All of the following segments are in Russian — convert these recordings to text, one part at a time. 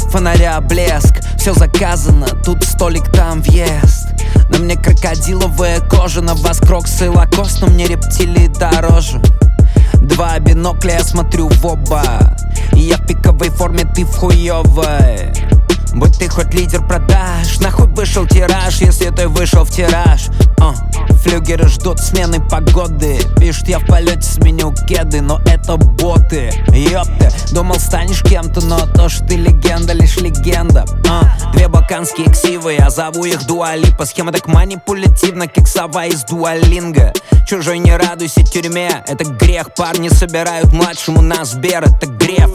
фонаря блеск. Все заказано, тут столик, там въезд. На мне крокодиловая кожа, на вас кроксы лакост, но мне рептилии дороже. Два бинокля, я смотрю в оба, и я в пиковой форме, ты в хуёвой. Будь ты хоть лидер продаж, нахуй вышел тираж, если ты вышел в тираж. Флюгеры ждут смены погоды. Пишут, я в полете сменю кеды, но это боты. Ёпта, думал станешь кем-то, но то, что ты легенда, лишь легенда. Две балканские ксивы, я зову их Дуалипа. Схема так манипулятивна, как сова из Дуалинга. Чужой не радуйся тюрьме, это грех. Парни собирают младшему на Сбер, это греф,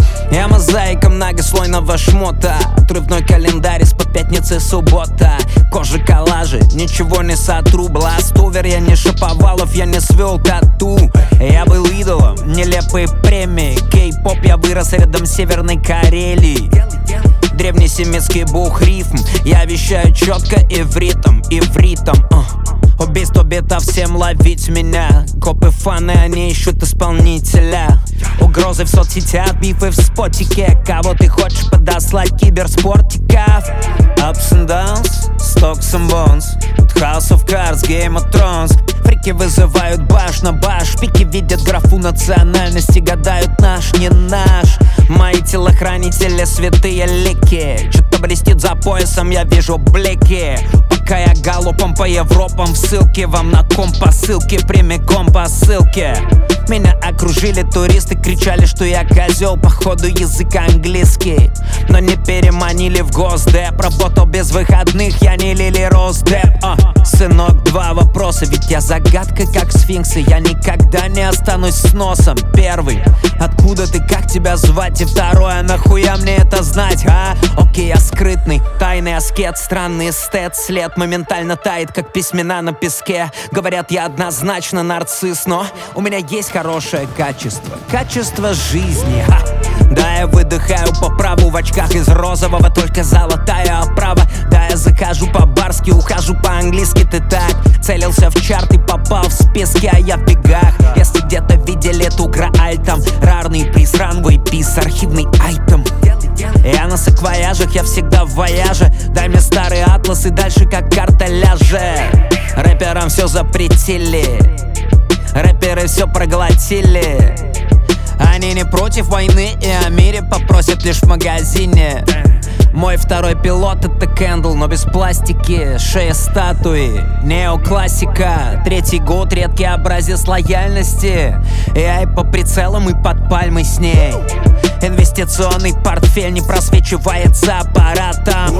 Я мозаика многослойного шмота. Отрывной календарь из-под пятницы суббота. Кожа коллажи, ничего не сотру. Бластовер, я не Шаповалов, я не свел тату. Я был идолом, нелепые премии. Кей-поп, я вырос рядом с Северной Карелией. Древнесемитский бух рифм. Я вещаю четко и в ритм, и в ритм. Убийство битов, всем ловить меня. Копы фаны, они ищут исполнителя. Угрозы в соцсетях, бифы в спотике. Кого ты хочешь подослать, киберспортиков? Ups and downs, stocks and bonds. House of Cards, Game of Thrones. Фрики вызывают баш на баш. Пики видят графу национальности, гадают наш, не наш. Мои телохранители святые лики. Что-то блестит за поясом, я вижу блики. Пока я галопом по Европам в ссылке. Вам на комп посылки, прямиком по ссылке. Меня окружили туристы, кричали, что я козел. Походу язык английский, но не переманили в госдеп. Работал без выходных, я не Лили Росдеп. Сынок, два вопроса, ведь я загадка, как сфинксы. Я никогда не останусь с носом. Первый, откуда ты, как тебя звать? И второе, нахуя мне это знать, Окей, я скрытный, тайный аскет, странный эстет. След моментально тает, как письмена на песке. Говорят, я однозначно нарцисс, но у меня есть хорошее качество. Качество жизни, Да, я выдыхаю по праву в очках из розового, только золотая оправа. Да, я захожу по-барски, ухожу по-английски. Ты так целился в чарт и попал в списки, а я в бегах. Если где-то видели эту грааль, там рарный приз, ранговый пис, архивный айтем. Я на саквояжах, я всегда в вояже. Дай мне старый атлас и дальше как карта ляже. Рэперам все запретили, рэперы все проглотили. Они не против войны и о мире попросят лишь в магазине. Мой второй пилот это Кэндл, но без пластики. Шея статуи, неоклассика. Третий год, редкий образец лояльности. Я и по прицелам, и под пальмой с ней. Инвестиционный портфель не просвечивается аппаратом.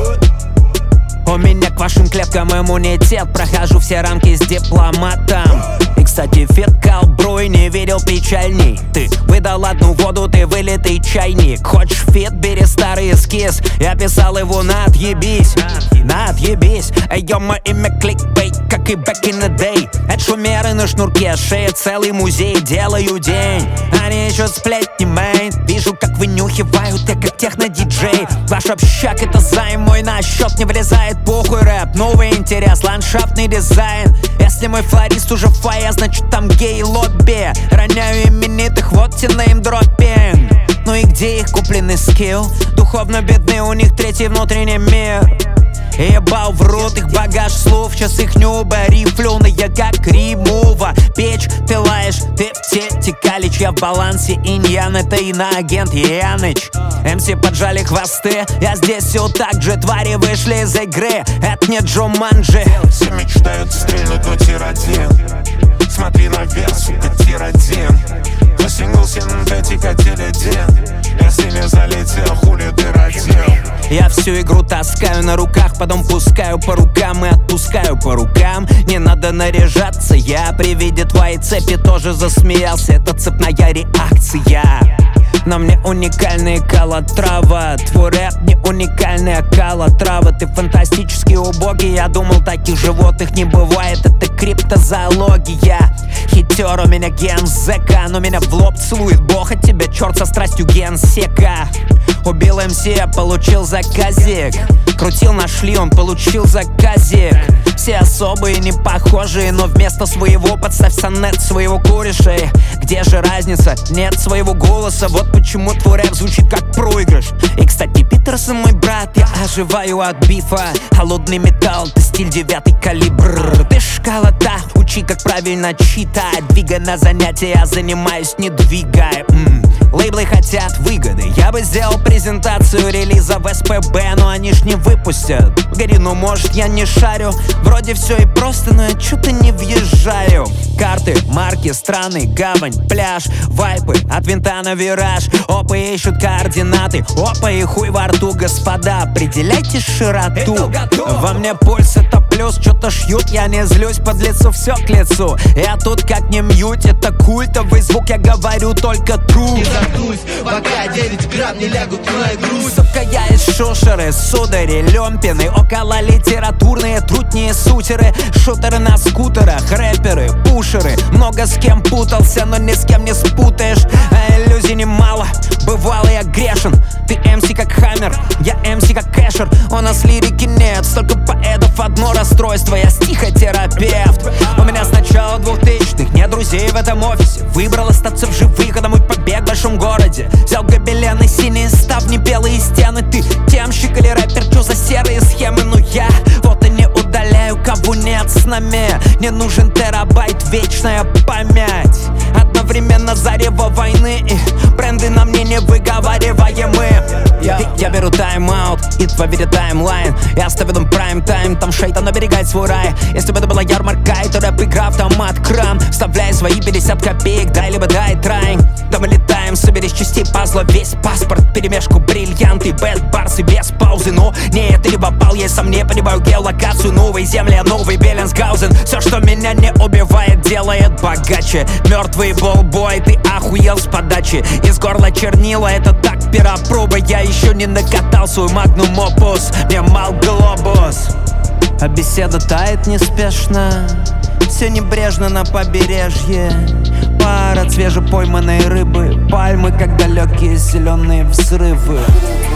У меня к вашим клеткам иммунитет. Прохожу все рамки с дипломатом. И, кстати, фит колбруй, не видел печальней. Ты выдал одну воду, ты вылитый чайник. Хочешь фит, бери старый эскиз. Я писал его на отъебись. На отъебись. Эй-ё, мое имя кликбейт, как и back in the day. Это шумеры на шнурке, шея целый музей. Делаю день, они ищут сплетни, мейн. Вижу, как вынюхивают, я как техно-диджей. Ваш общак это займ, мой на счет не влезает. Похуй рэп, новый интерес, ландшафтный дизайн. Если мой флорист уже в фойе, значит там гей-лобби. Роняю именитых, вот те неймдроппинг. Ну и где их купленный скилл? Духовно бедный, у них третий внутренний мир. Ебал в рот их багаж слов, сейчас их нюба рифлёная, как римова. Печь, ты лаешь, ты в тете калич. Я в балансе, иньян, это иноагент Яныч. МС поджали хвосты, я здесь все так же. Твари вышли из игры, это не Джуманджи. Все мечтают стрельнуть, но тир-1. Смотри наверх, сука, тир-1. Твой сингл синтетика теледин. Если не залетел, хули ты родил. Я всю игру таскаю на руках, потом пускаю по рукам и отпускаю по рукам. Не надо наряжаться, я при виде твоей цепи тоже засмеялся. Это цепная реакция. На мне уникальная калотрава. Твой рэп не уникальная калотрава. Ты фантастически убогий, я думал таких животных не бывает. Это криптозоология. Хитер у меня ген зэка, но меня в лоб целует бог от тебя, черт со страстью генсека. Убил МС, я получил заказик. Крутил, нашли, он получил заказик. Все особые, не похожие, но вместо своего подставь сонет своего кореша. Где же разница? Нет своего голоса. Вот почему твой рэп звучит как проигрыш. И, кстати, Питерсон мой брат, я оживаю от бифа. Холодный металл, ты стиль 9 калибр. Ты шкала-то, учи, как правильно читать. Двигай на занятия, я занимаюсь, не двигай. Лейблы хотят выгоды. Я бы сделал презентацию релиза в СПБ, но они ж не выпустят. Погоди, ну может я не шарю. Вроде все и просто, но я чё-то не въезжаю. Карты, марки, страны, гавань, пляж, вайпы, от винта на вираж. Опа, ищут координаты, опа, и хуй во рту, господа. Определяйте широту. Во мне пульс, это плюс, что-то шьют, я не злюсь, под лицо все к лицу. Я тут как не мьють, это культовый звук, я говорю только true. Пока 9 грамм не лягут в мою грудь. Сука, я из шушеры, судари, лёмпины, около литературные, трутние сутеры, шутеры на скутерах, рэперы, пушеры. Много с кем путался, но ни с кем не спутаешь. А иллюзий немало, бывало я грешен. Ты МС как Хаммер, я МС как Кэшер. У нас лирики нет, столько поэтов, одно расстройство. Я стихотерапевт. У меня с начала 2000-х нет друзей в этом офисе. Выбрал остаться в живых, это мой побег в большом городе. Взял гобелены, синие ставни, белые стены. Ты темщик или рэпер, чё за серые схемы? Ну я вот и не удаляю, кого нет с нами. Не нужен терабайт, вечная память. Одновременно зарево войны и бренды на мне не выговариваемы. Я беру тайм-аут, и твой видит таймлайн. Я ставлю там прайм-тайм, там шейтан оберегает свой рай. Если бы это была ярмарка, то рэп-игра, автомат, кран. Вставляй свои 50 копеек, дай либо дай трайн. Да мы летаем, собери с частей пазла весь паспорт. Перемешку бриллианты, бэт барсы без паузы. Но нет, ты не попал, я сам не понимаю геолокацию. Новые земли, новый Беллинсгаузен. Все, что меня не убивает, делает богаче. Мертвый болбой, ты охуел с подачи. Из горла чернила, это так пера-проба. Я еще не накатал свой магнум опус. Мне мал глобус. А беседа тает неспешно, все небрежно на побережье. Пара свежепойманной рыбы, пальмы, как далекие зеленые взрывы.